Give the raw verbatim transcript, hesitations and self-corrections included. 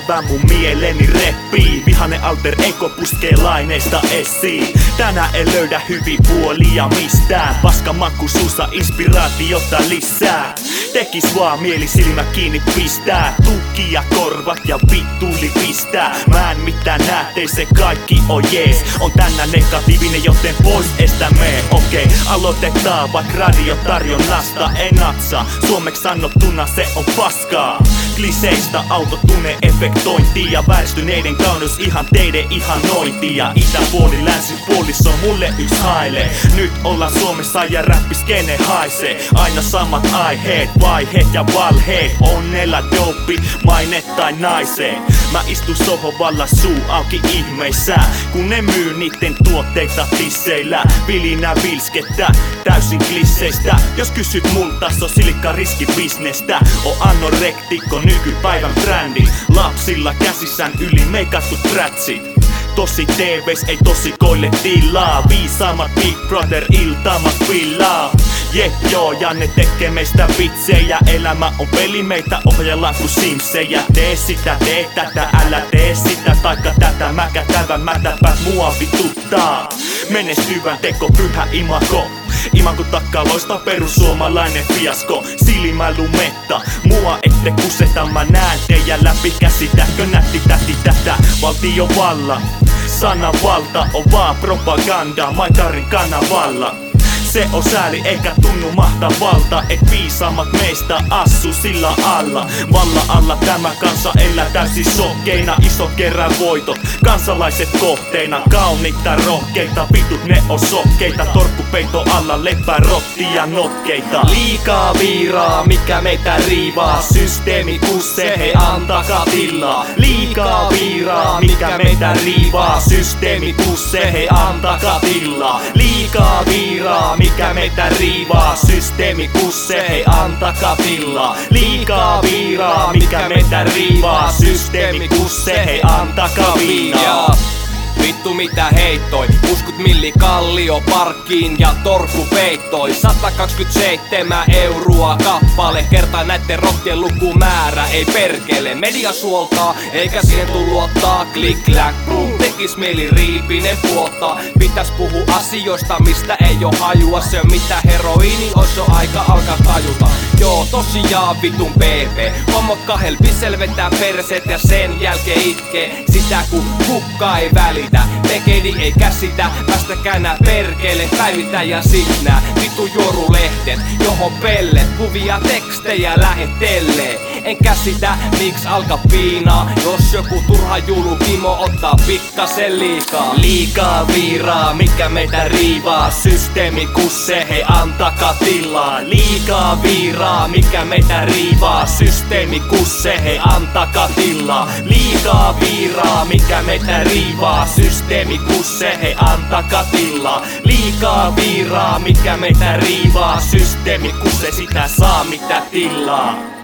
päivän mun mieleni reppii. Vihanen alter ego puskee laineista esiin. Tänään ei löydä hyvin puolia mistään. Paska maku suussa inspiraatiota lisää. Tekis vaan mieli silmä kiinni pistää. Tukki ja korvat ja vittuli pistää. Mä en mitään näe, ei se kaikki on jees. On tänään negatiivinen, joten pois estä mee. Okei, okay, aloitetaan vaik radiotarjonnasta. En natsa, suomeksi sanottuna se on paskaa. Kliseistä autotune efektointi ja vääristyneiden kauneus ihan teidän ihanointi. Ja itäpuoli, länsipuoli, se on mulle yks haile. Nyt ollaan Suomessa ja räppiskene haisee. Aina samat aiheet, vaiheet ja valheet. Onnella dope, maine tai naiseen. Mä istun sohvalla suu auki ihmeissä, kun ne myy niitten tuotteita tisseillä. Vilinä vilskettä, täysin klisseistä. Jos kysyt multa, se on silikka riskibisnestä. O anorektikko, nykypäivän brändi. Lapsilla käsissään yli meikatut trätsit. Tosi T V:s ei tosikoille tilaa. Viisaammat Big Brother iltaamat villaa. Jep joo, ja ne tekee meistä vitsejä. Elämä on peli, meitä ohjellaan ku simsejä. Tee sitä, tee tätä, älä tee sitä. Taikka tätä, mäkätävän mätäpäät mua vituttaa. Menestyvän teko, pyhä imago. Imago takkaa loista perussuomalainen fiasko. Silmä lumetta, mua ette kuseta. Mä näen teidän läpi, käsitäkö nätti täti tätä. Valtion valla, sananvalta on vaan propaganda Maikarin kanavalla. Se on sääli eikä tunnu mahtavalta, et viisaammat meistä assu sillä alla. Valla alla tämä kansa elää täysin sokkeina. Isot kerran voitot, kansalaiset kohteina. Kauniita rohkeita, vitut ne on sokkeita. Torkkupeito alla lepää rottia notkeita. Liikaa viiraa, mikä meitä riivaa. Systeemi kusse, hei antakaa tilaa. Liikaa viiraa, mikä meitä riivaa. Systeemi kusse, hei antakaa tilaa. Liikaa viiraa, mikä meitä riivaa. Systeemi kusse, hei antakaa tilaa. Liikaa viiraa, mikä meitä riivaa. Systeemi kusse, hei antakaa viinaa. Vittu mitä heittoi, uskut milli kallio parkkiin ja torku peittoi. Sata kaksikymmentäseitsemän euroa kappale, kertaa näitten rottien lukumäärä. Ei perkele, media suoltaa, eikä siihen tuu luottaa. Klik klack boom, tekis mieli riipinen puottaa. Pitäis puhua asioista, mistä ei oo hajua. Se on mitä heroini, ois jo aika alkaa tajuta. Joo, tosiaan vitun P P. Hommot kahel pissel vetää perset ja sen jälkeen itkee. Sitä kun kukka ei välitä. Tekedi ei käsitä, päästäkää nää perkele, päivitä ja sit nää vittu jorulehdet, johon pellet, kuvia tekstejä lähettelee. En käsitä, miksi alkaa piinaa, jos joku turha julukimo ottaa pikkasen liikaa. Liikaa viiraa, mikä meitä riivaa. Systeemi kusse, hei antakaa tilaa. Liikaa viiraa, mikä meitä riivaa. Systeemi kusse, hei antakaa tilaa. Liikaa viiraa, mikä meitä riivaa. Systeemi kusse, hei antakaa tilaa. Liikaa viiraa, mikä meitä riivaa. Systeemi kusse, sitä saa mitä tilaa.